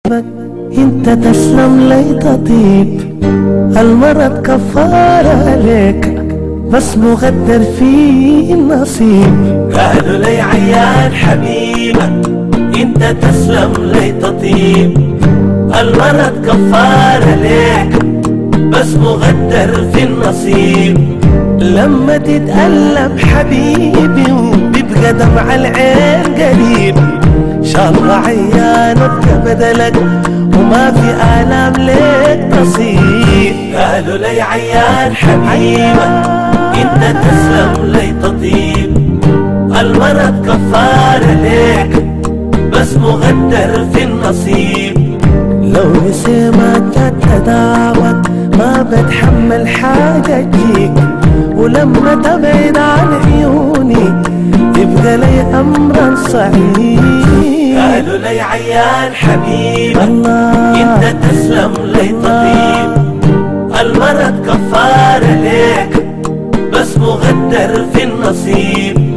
حبيبك انت تسلم لي تطيب، المرض كفارة عليك بس مغدر في النصيب. قالوا لي عيان حبيبك انت تسلم لي تطيب، المرض كفارة عليك بس مغدر في النصيب. لما تتألم حبيبي وبيبقى دمع العين قريب، ان شاء الله عيان ابقى بدلك وما في آلام ليك تصيب. قالوا لي عيان حبيبك انت تسلم لي تطيب، المرض كفارة عليك بس مغدر في النصيب. لو نسيمك تتداوت ما بتحمل حاجة تجيك، ولما تبعد عن عيوني يبقى لي أمر صعيب. قالوا لي عيان حبيبك انت تسلم لي طبيب، المرض كفارة عليك بس مغدر في النصيب.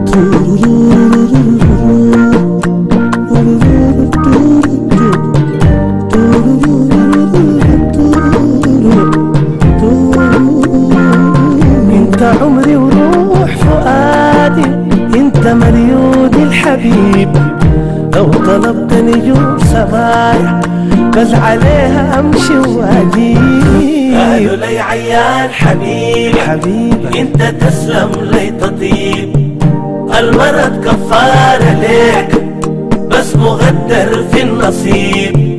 انت عمري وروح فؤادي، انت مريودي الحبيب، لو طلبت نجوم سمايا بس عليها امشي واجيب. قالوا لي عيان حبيبك انت تسلم لي تطيب، المرض كفارة عليك بس مغدر في النصيب.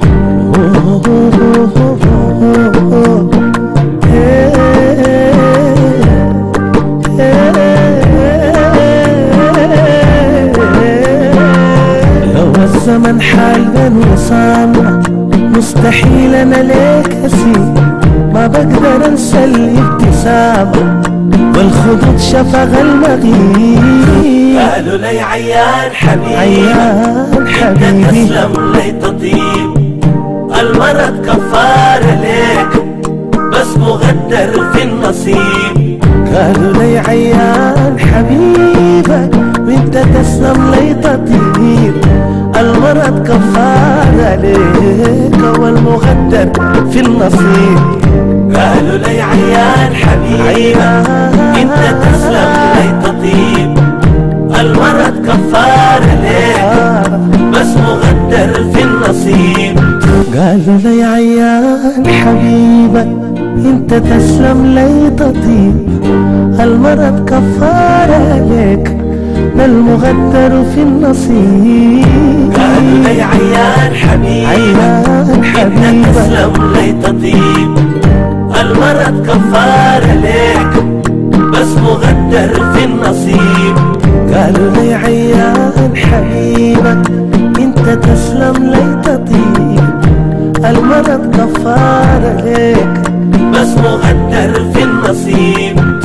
لو الزمن حال بين وصالنا مستحيل انا ليك اسيب، ما بقدر انسى الابتسامة والخدود شفق المغيب. قالوا لي عيان حبيبي انت تسلم لي تطيب، المرض كفارة عليك بس مغدر في النصيب. قالوا لي عيان حبيبك وانت تسلم لي تطيب، المرض كفارة عليك والمغدر في النصيب. قالوا لي عيان حبيبك انت تسلم لي تطيب، المرض كفارة عليك بس مغدر في النصيب. قالوا لي عيان حبيبك انت تسلم لي تطيب، المرض كفارة عليك والمغدر في النصيب. قالوا لي عيان حبيبك انت تسلم لي تطيب، المرض كفارة عليك بس مغدر في النصيب. قالوا لي عيان حبيبك انت تسلم لي تطيب، المرض كفارة عليك بس مغدر في النصيب.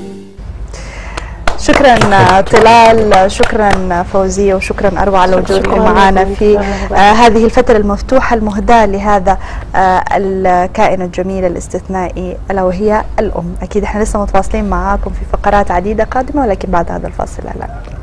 شكرا طلال، شكرا فوزية، وشكرا أروى على وجودكم معنا في هذه الفترة المفتوحة المهداة لهذا الكائن الجميل الاستثنائي ألا وهي الأم. أكيد احنا لسه متواصلين معاكم في فقرات عديدة قادمة، ولكن بعد هذا الفاصل الآن.